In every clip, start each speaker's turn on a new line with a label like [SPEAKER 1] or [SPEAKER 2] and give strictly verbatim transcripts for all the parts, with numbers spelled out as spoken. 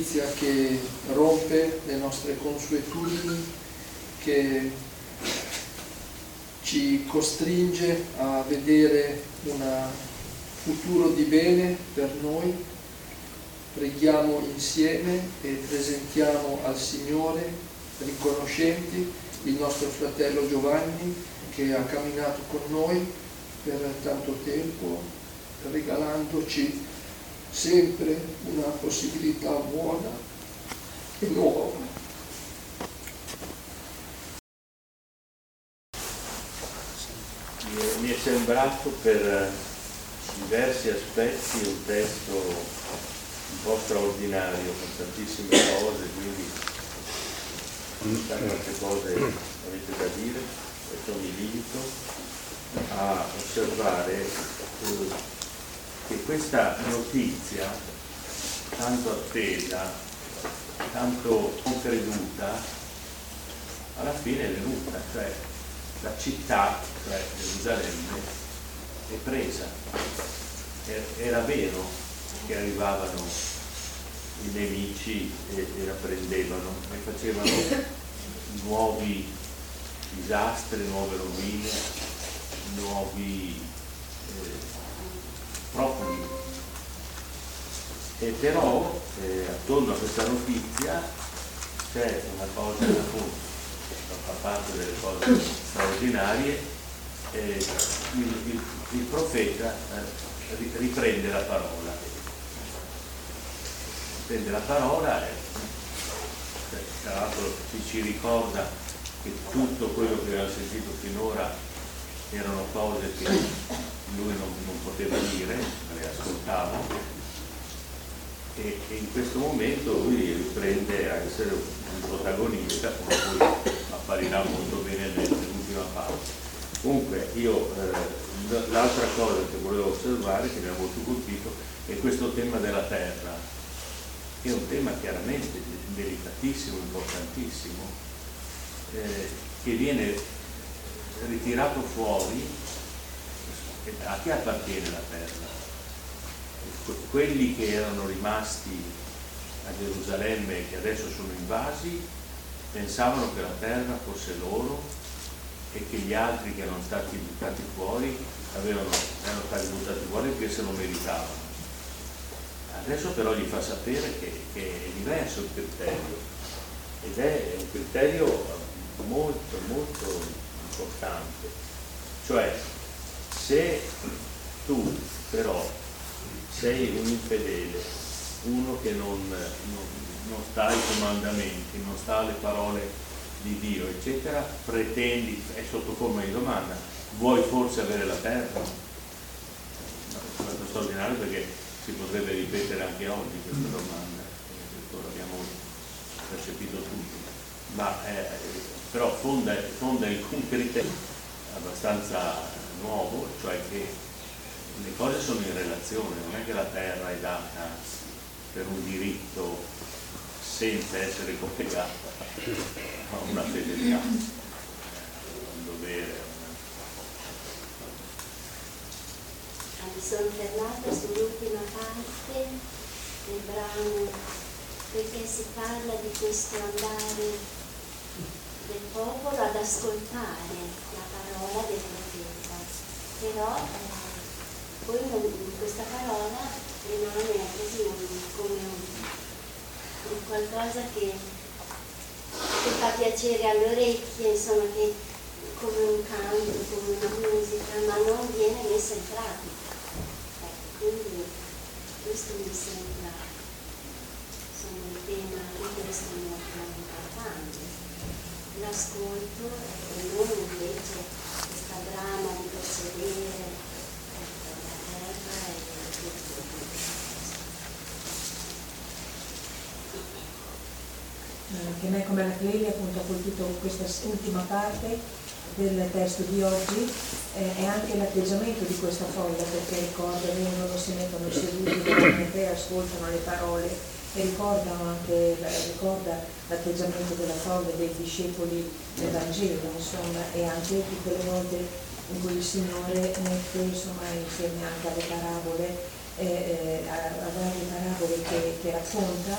[SPEAKER 1] notizia che rompe le nostre consuetudini, che ci costringe a vedere un futuro di bene per noi. Preghiamo insieme e presentiamo al Signore, riconoscenti, il nostro fratello Giovanni, che ha camminato con noi per tanto tempo, regalandoci sempre una possibilità buona e nuova.
[SPEAKER 2] Mi è sembrato per diversi aspetti un testo un po' straordinario, con tantissime cose, quindi tante cose avete da dire, perciò mi limito a osservare che questa notizia, tanto attesa, tanto non creduta, alla fine è venuta, cioè la città, cioè Gerusalemme, è presa. Era vero che arrivavano i nemici e, e la prendevano e facevano nuovi disastri, nuove rovine, nuovi eh, profughi. E però eh, attorno a questa notizia c'è una cosa, appunto, fa parte delle cose straordinarie, eh, il, il, il profeta eh, riprende la parola. Riprende la parola e tra l'altro ci, ci ricorda che tutto quello che aveva sentito finora erano cose che lui non, non poteva dire, le ascoltava, e, e in questo momento lui riprende a essere un protagonista, come poi apparirà molto bene nell'ultima parte. Comunque io eh, l'altra cosa che volevo osservare, che mi ha molto colpito, è questo tema della terra, che è un tema chiaramente delicatissimo, importantissimo, eh, che viene ritirato fuori. A chi appartiene la terra? Quelli che erano rimasti a Gerusalemme e che adesso sono invasi pensavano che la terra fosse loro e che gli altri che erano stati buttati fuori avevano, erano stati buttati fuori perché se lo meritavano. Adesso però gli fa sapere che, che è diverso il criterio, ed è un criterio molto molto importante, cioè se tu però sei un infedele, uno che non, non, non sta ai comandamenti, non sta alle parole di Dio, eccetera, pretendi, è sotto forma di domanda, vuoi forse avere la terra? È molto straordinario perché si potrebbe ripetere anche oggi questa domanda, questo l'abbiamo percepito tutti, ma eh, però fonda, fonda il criterio abbastanza nuovo, cioè che le cose sono in relazione, non è che la terra è data per un diritto senza essere collegata a una fedeltà, un dovere.
[SPEAKER 3] Mi sono fermata sull'ultima parte del brano perché si parla di questo andare del popolo ad ascoltare la parola del profeta, però eh, poi non, questa parola rimane così come un, un qualcosa che, che fa piacere alle orecchie, insomma, che come un canto, come una musica, ma non viene messa in pratica. Ecco, quindi questo mi sembra, insomma, il tema di questo molto importante. L'ascolto e non invece questa brama di possedere
[SPEAKER 4] che me come la Clelia appunto ha colpito questa ultima parte del testo di oggi eh, è anche l'atteggiamento di questa foglia, perché ricorda, vengono, si mettono seduti davanti, ascoltano le parole e ricordano anche, ricorda l'atteggiamento della foglia dei discepoli del Vangelo, insomma, e anche tutte le volte in cui il Signore mette, insomma, insieme anche alle parabole, eh, eh, a, a varie parabole che, che racconta,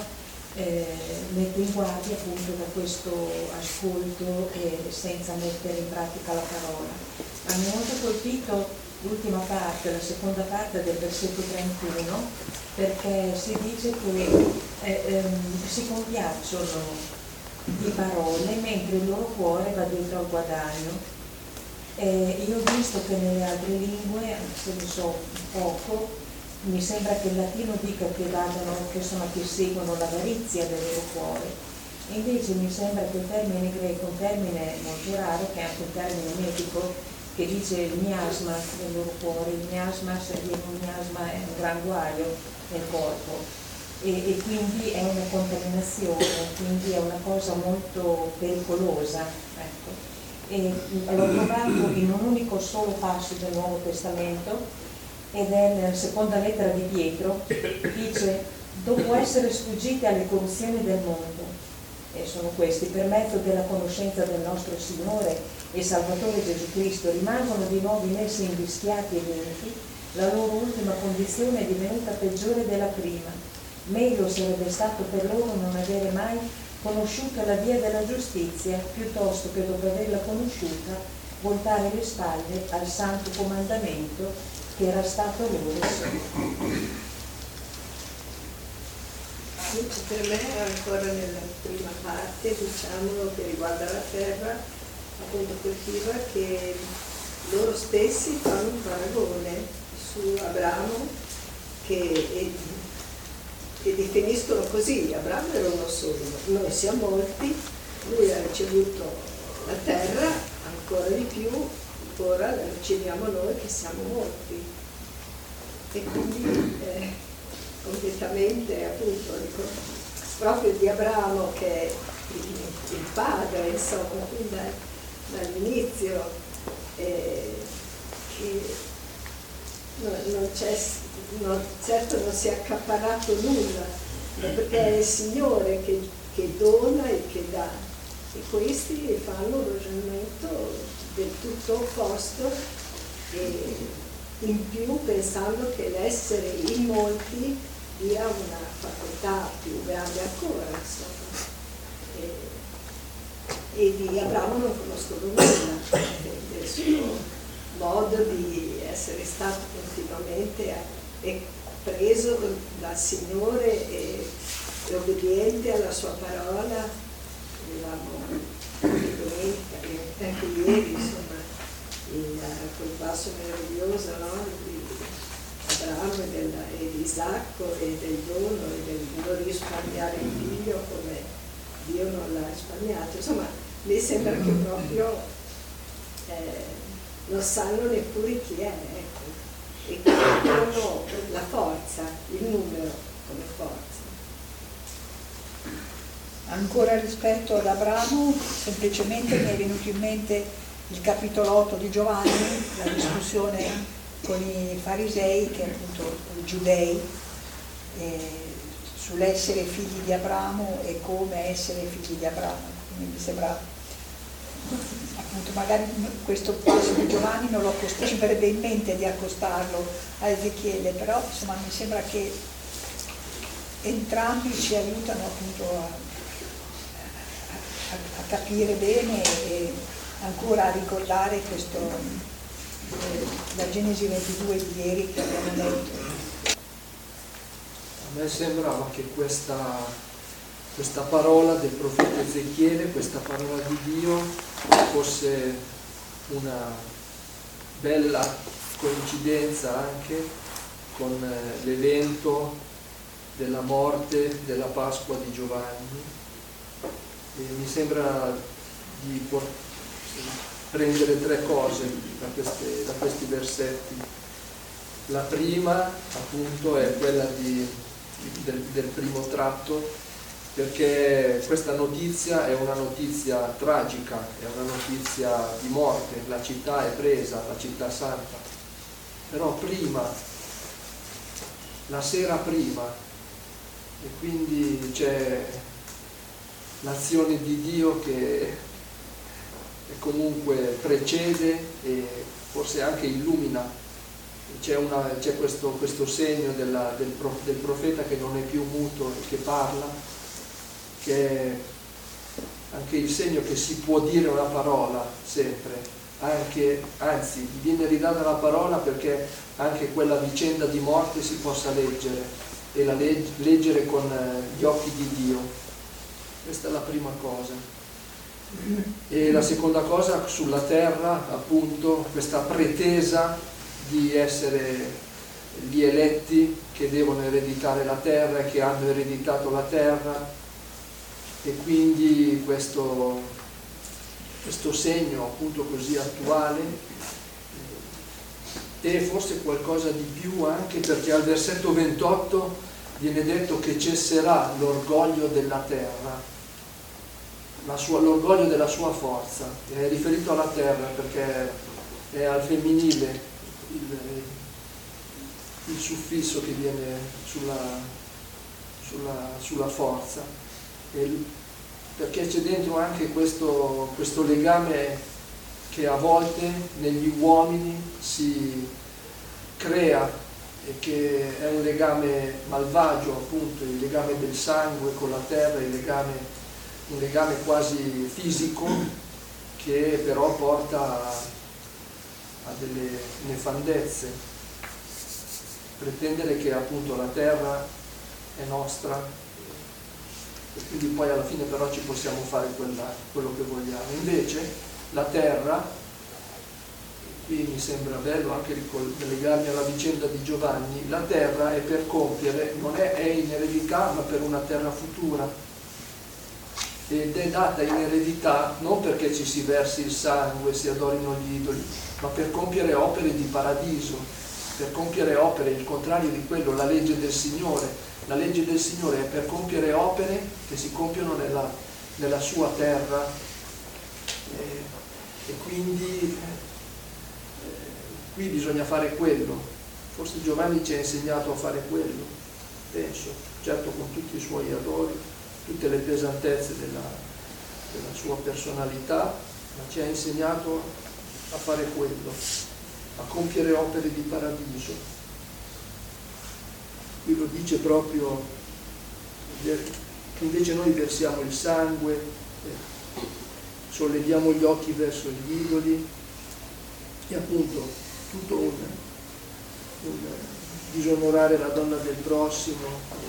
[SPEAKER 4] eh, mette in guardia appunto da questo ascolto e senza mettere in pratica la parola. Ma mi ha molto colpito l'ultima parte, la seconda parte del versetto trentuno, perché si dice che eh, ehm, si compiacciono di parole mentre il loro cuore va dietro al guadagno. Eh, io ho visto che nelle altre lingue, se ne so poco, mi sembra che il latino dica che vadano, che, insomma, che seguono l'avarizia del loro cuore, e invece mi sembra che il termine greco, un termine molto raro, che è anche un termine medico, che dice il miasma del loro cuore. Il miasma, se viene un miasma, è un gran guaio nel corpo. E, e quindi è una contaminazione, quindi è una cosa molto pericolosa, ecco. E l'ho trovato in un unico solo passo del Nuovo Testamento, ed è nella seconda lettera di Pietro. Dice: dopo essere sfuggiti alle corruzioni del mondo, e sono questi, per mezzo della conoscenza del nostro Signore e Salvatore Gesù Cristo, rimangono di nuovo messi invischiati e vinti, la loro ultima condizione è divenuta peggiore della prima. Meglio sarebbe stato per loro non avere mai conosciuto la via della giustizia, piuttosto che dopo averla conosciuta voltare le spalle al santo comandamento che era stato loro solo.
[SPEAKER 5] Per me, ancora nella prima parte, diciamo, che riguarda la terra, appunto coltiva, che loro stessi fanno un paragone su Abramo che è, che definiscono così: Abramo era uno solo, noi siamo molti, lui ha ricevuto la terra, ancora di più, ora la riceviamo noi che siamo molti. E quindi eh, completamente, appunto, dico, proprio di Abramo, che è il, il padre, insomma, da, dall'inizio, eh, che non, non c'è, non, certo non si è accaparato nulla, perché è il Signore che, che dona e che dà, e questi fanno un ragionamento del tutto opposto, e in più pensando che l'essere in molti dia una facoltà più grande ancora, insomma. E, e di Abramo non conoscono nulla del suo modo di essere stato continuamente e preso dal Signore e, e obbediente alla sua parola. Avevamo anche domenica, anche ieri, insomma, il, quel passo meraviglioso, no? Di Abramo e, del, e di Isacco e del dono e del non risparmiare il figlio come Dio non l'ha risparmiato. Insomma, mi sembra che proprio eh, non sanno neppure chi è, ecco, e che hanno la forza, il numero come forza.
[SPEAKER 6] Ancora rispetto ad Abramo, semplicemente mi è venuto in mente il capitolo otto di Giovanni, la discussione con i farisei, che appunto i giudei, eh, sull'essere figli di Abramo e come essere figli di Abramo. Quindi mi sembra, appunto, magari questo passo di Giovanni non lo ci verrebbe in mente di accostarlo a Ezechiele, però insomma mi sembra che entrambi ci aiutano appunto a a capire bene e ancora a ricordare questo, eh, la Genesi ventidue di ieri che abbiamo letto.
[SPEAKER 1] A me sembrava che questa, questa parola del profeta Ezechiele, questa parola di Dio, fosse una bella coincidenza anche con l'evento della morte della Pasqua di Giovanni. E mi sembra di prendere tre cose da, queste, da questi versetti. La prima, appunto, è quella di, del, del primo tratto, perché questa notizia è una notizia tragica, è una notizia di morte, la città è presa, la città santa. Però prima, la sera prima, e quindi c'è l'azione di Dio che comunque precede e forse anche illumina. C'è, una, c'è questo, questo segno della, del, prof, del profeta che non è più muto e che parla, che è anche il segno che si può dire una parola sempre, anche, anzi viene ridata la parola perché anche quella vicenda di morte si possa leggere e la leg- leggere con gli occhi di Dio. Questa è la prima cosa. E la seconda cosa, sulla terra, appunto, questa pretesa di essere gli eletti che devono ereditare la terra e che hanno ereditato la terra, e quindi questo, questo segno appunto così attuale, e forse qualcosa di più anche perché al versetto ventotto viene detto che cesserà l'orgoglio della terra, la sua, l'orgoglio della sua forza. È riferito alla terra perché è al femminile il, il suffisso che viene sulla, sulla, sulla forza. E perché c'è dentro anche questo, questo legame che a volte negli uomini si crea e che è un legame malvagio, appunto, il legame del sangue con la terra, il legame, un legame quasi fisico che però porta a, a delle nefandezze. Pretendere che appunto la terra è nostra e quindi poi alla fine però ci possiamo fare quella, quello che vogliamo. Invece la terra, qui mi sembra bello anche legarmi alla vicenda di Giovanni, la terra è per compiere, non è, è in eredità ma per una terra futura, ed è data in eredità non perché ci si versi il sangue, si adorino gli idoli, ma per compiere opere di paradiso, per compiere opere, il contrario di quello, la legge del Signore. La legge del Signore è per compiere opere che si compiono nella, nella sua terra, e, e quindi eh, qui bisogna fare quello. Forse Giovanni ci ha insegnato a fare quello, penso, certo con tutti i suoi errori, tutte le pesantezze della, della sua personalità, ma ci ha insegnato a fare quello, a compiere opere di paradiso. Qui lo dice proprio che invece noi versiamo il sangue, eh, solleviamo gli occhi verso gli idoli, e appunto tutto un, un disonorare la donna del prossimo,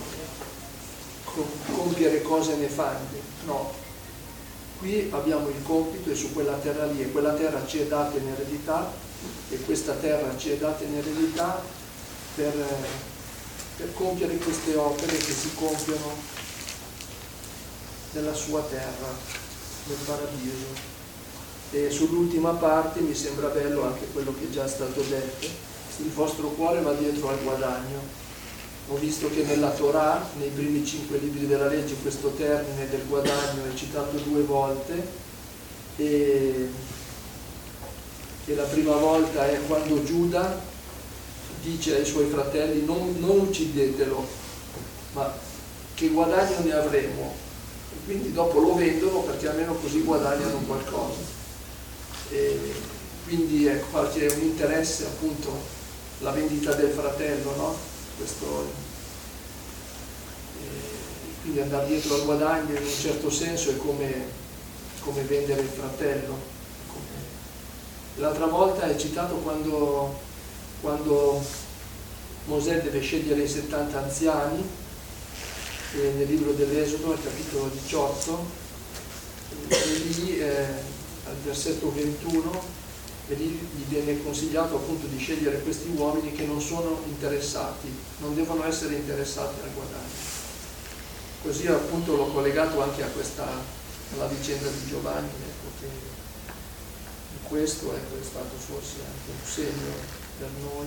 [SPEAKER 1] compiere cose nefande. No, qui abbiamo il compito, e su quella terra lì, e quella terra ci è data in eredità, e questa terra ci è data in eredità per, per compiere queste opere che si compiono nella sua terra, nel paradiso. E sull'ultima parte mi sembra bello anche quello che è già stato detto: il vostro cuore va dietro al guadagno. Ho visto che nella Torah, nei primi cinque libri della legge, questo termine del guadagno è citato due volte, e, e la prima volta è quando Giuda dice ai suoi fratelli: non, non uccidetelo, ma che guadagno ne avremo? E quindi dopo lo vendono perché almeno così guadagnano qualcosa. E quindi ecco, c'è un interesse, appunto, la vendita del fratello, no? Questo, eh, quindi andare dietro al guadagno in un certo senso è come, come vendere il fratello. Come... L'altra volta è citato quando, quando Mosè deve scegliere i settanta anziani, eh, nel libro dell'Esodo, al capitolo diciotto, e lì eh, al versetto ventuno, e lì gli viene consigliato appunto di scegliere questi uomini che non sono interessati, non devono essere interessati al guadagno. Così appunto l'ho collegato anche a questa, alla vicenda di Giovanni, ecco, che in questo ecco, è stato forse anche un segno per noi,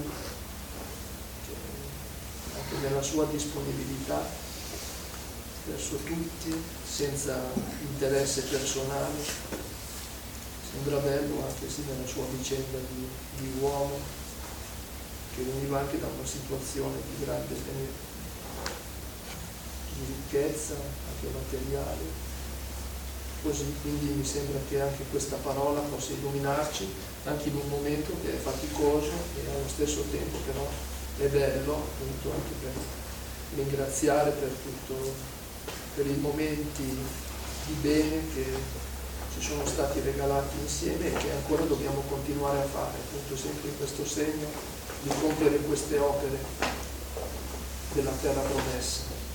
[SPEAKER 1] che anche nella sua disponibilità verso tutti, senza interesse personale. Sembra bello anche sì nella sua vicenda di, di uomo, che veniva anche da una situazione di grande di ricchezza, anche materiale. Così quindi mi sembra che anche questa parola possa illuminarci anche in un momento che è faticoso e allo stesso tempo però è bello, appunto, anche per ringraziare per tutto per i momenti di bene che ci sono stati regalati insieme e che ancora dobbiamo continuare a fare, appunto sempre in questo segno di compiere queste opere della terra promessa.